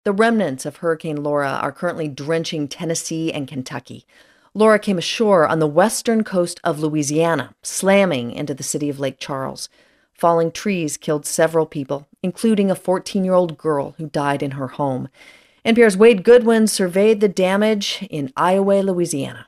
The remnants of Hurricane Laura are currently drenching Tennessee and Kentucky. Laura came ashore on the western coast of Louisiana, slamming into the city of Lake Charles. Falling trees killed several people, including a 14-year-old girl who died in her home. NPR's Wade Goodwin surveyed the damage in Iowa, Louisiana.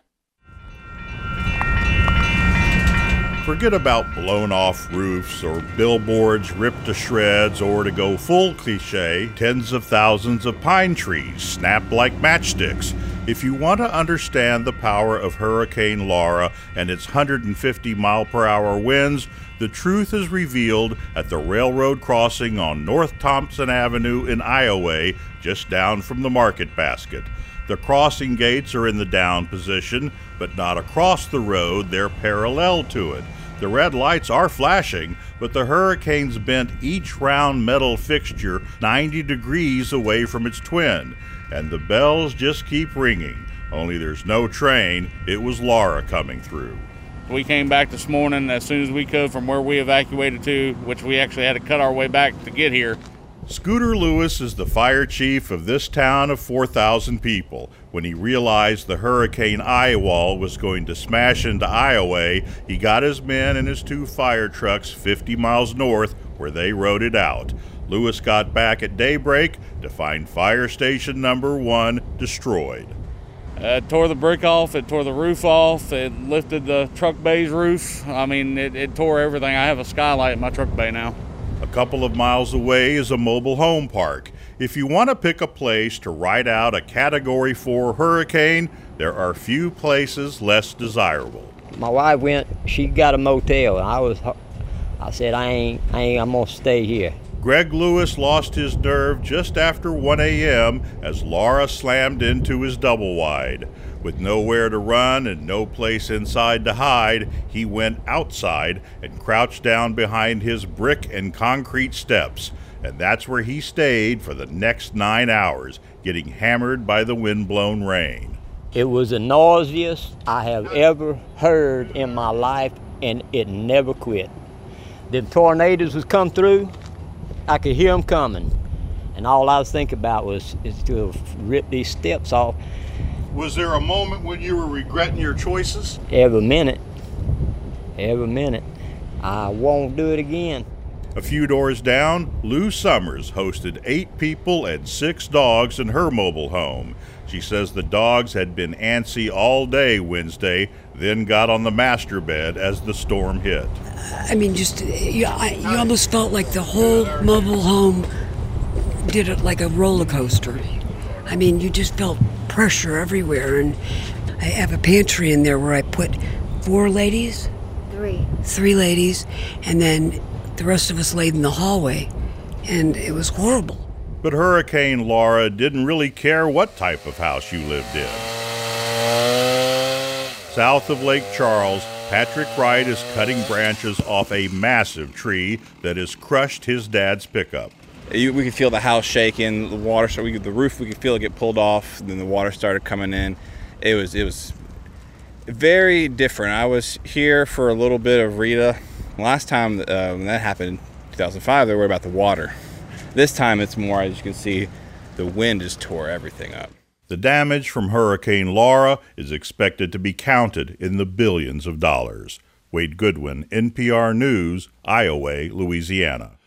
Forget about blown-off roofs or billboards ripped to shreds, or to go full cliche, tens of thousands of pine trees snapped like matchsticks. If you want to understand the power of Hurricane Laura and its 150-mile-per-hour winds, the truth is revealed at the railroad crossing on North Thompson Avenue in Iowa, just down from the Market Basket. The crossing gates are in the down position, but not across the road, they're parallel to it. The red lights are flashing, but the hurricane's bent each round metal fixture 90 degrees away from its twin, and the bells just keep ringing. Only there's no train. It was Laura coming through. We came back this morning as soon as we could from where we evacuated to, which we actually had to cut our way back to get here. Scooter Lewis is the fire chief of this town of 4,000 people. When he realized the Hurricane Eyewall was going to smash into Iowa, he got his men and his 2 fire trucks 50 miles north, where they rode it out. Lewis got back at daybreak to find fire station number 1 destroyed. It tore the brick off, it tore the roof off, it lifted the truck bay's roof. I mean, it tore everything. I have a skylight in my truck bay now. A couple of miles away is a mobile home park. If you want to pick a place to ride out a Category 4 hurricane, there are few places less desirable. My wife went, she got a motel, and I said, I'm gonna stay here. Greg Lewis lost his nerve just after 1 a.m. as Laura slammed into his double wide. With nowhere to run and no place inside to hide, he went outside and crouched down behind his brick and concrete steps. And that's where he stayed for the next 9 hours, getting hammered by the wind-blown rain. It was the noisiest I have ever heard in my life, and it never quit. The tornadoes would come through, I could hear them coming, and all I was thinking about was to rip these steps off. Was there a moment when you were regretting your choices? Every minute. I won't do it again. A few doors down, Lou Summers hosted 8 people and 6 dogs in her mobile home. She says the dogs had been antsy all day Wednesday, then got on the master bed as the storm hit. I mean, you almost felt like the whole mobile home did it like a roller coaster. I mean, you just felt pressure everywhere. And I have a pantry in there where I put 4 ladies. 3 ladies, and then the rest of us laid in the hallway, and it was horrible. But Hurricane Laura didn't really care what type of house you lived in. South of Lake Charles, Patrick Wright is cutting branches off a massive tree that has crushed his dad's pickup. We could feel the house shaking, the water, the roof, we could feel it get pulled off, then the water started coming in. It was very different. I was here for a little bit of Rita. Last time when that happened in 2005, they were about the water. This time it's more, as you can see, the wind just tore everything up. The damage from Hurricane Laura is expected to be counted in the billions of dollars. Wade Goodwin, NPR News, Iowa, Louisiana.